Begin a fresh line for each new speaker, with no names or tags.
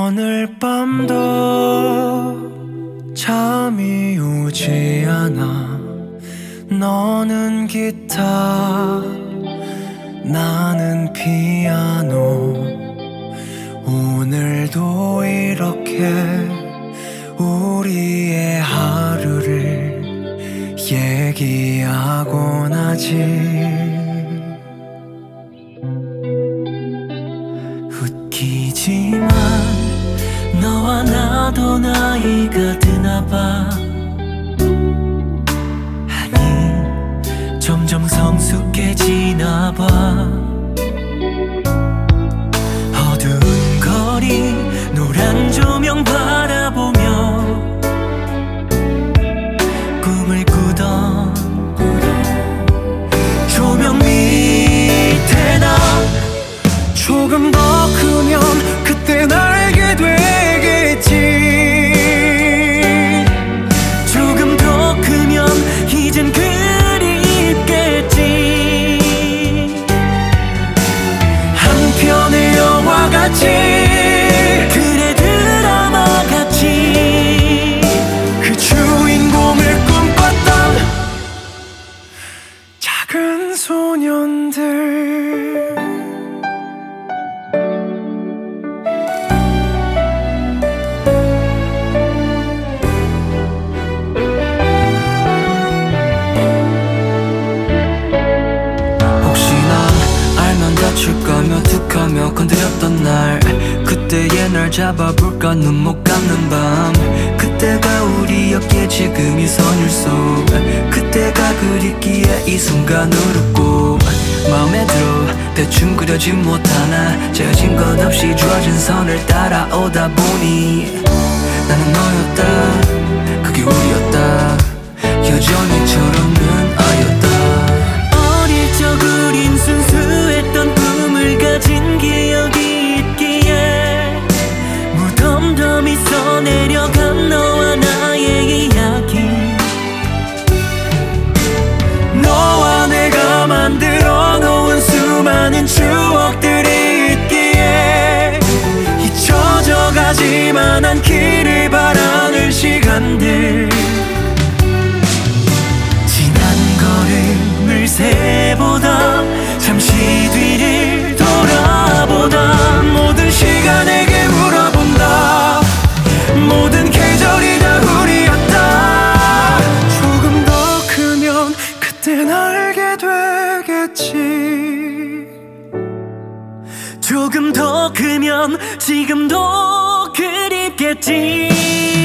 오늘 밤도 잠이 오지 않아. 너는 기타, 나는 피아노. 오늘도 이렇게 우리의 하루를 얘기하곤 하지. 웃기지만 너와 나도 나이가 드나봐. 아니 점점 성숙해지나봐. 어두운 거리 노란 조명 바라보며 꿈을 꾸던 조명 밑에 나 조금 더 크면 그땐 알게 되겠지. 조금 더 크면 이젠 그립겠지. 한 편의 영화 같이, 그래 드라마 같이 그 주인공을 꿈꿨던 작은 소년들. 다칠까며 툭하며 건드렸던 날, 그때의 날 잡아볼까. 눈 못 감는 밤, 그때가 우리였기에 지금 이 선율 속, 그때가 그립기에 이 순간을 웃고 마음에 들어 대충 그려진 못하나 재어진 것 없이 주어진 선을 따라오다 보니 나는 너였다, 그게 우리였다. 여전히 철없는 아였다. 어릴 적 우린 순수했던 꿈을 가진 기억이 있기에 무덤덤히 써내려간 너와 나의 이야기. 너와 내가 만들어 놓은 수많은 추억들이 있기에 잊혀져 가지만 않기를 바라는 시간들. 새보다 잠시 뒤를 돌아보다 모든 시간에게 물어본다. 모든 계절이 다 우리였다. 조금 더 크면 그땐 알게 되겠지. 조금 더 크면 지금도 그립겠지.